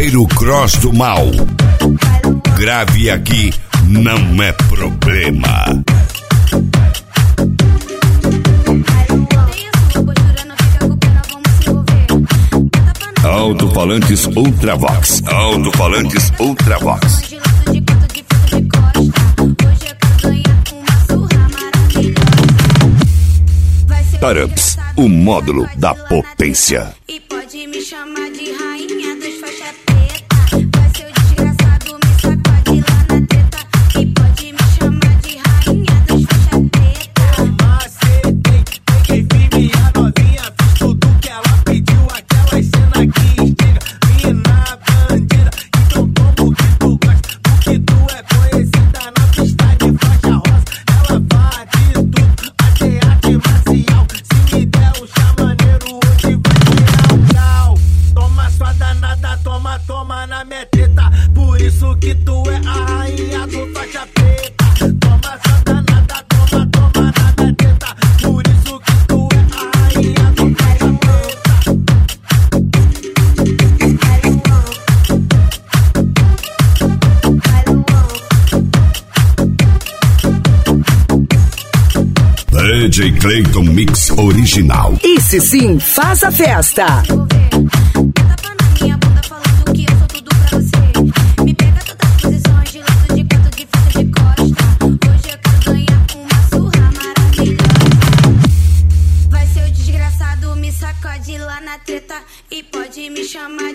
Primeiro cross do mal. Grave aqui, não é problema. Alto-falantes Ultravox. Alto-falantes Ultravox. Taramps, o módulo da potência. E pode me chamar de rainha dos faixa preta. Vai ser o desgraçado, me sacode lá na treta. E pode me chamar de rainha dos faixa preta. Macetei, peguei firme a novinha, fiz tudo que ela pediu, aquelas cenas que instiga. Mina bandida, então toma o que tu gosta, porque tu é conhecida na pista de faixa rosa. Ela faz de tudo, até arte marcial. Se me der um chá maneiro, hoje vai tirar um grau. Toma sua danada, toma, toma na minha teta. Por isso que tu é a rainha do faixa preta. Toma sua danada, toma, toma na minha teta. Por isso que tu é a rainha do faixa preta. DJ Clayton Mix original. Esse sim, faz a festa. Tapa na minha bunda falando que eu sou tudo pra você. Me pega todas as posições, de lado, de canto, de frente, de costa. Hoje eu quero ganhar uma surra maravilhosa. Vai ser o desgraçado, me sacode lá na treta. E pode me chamar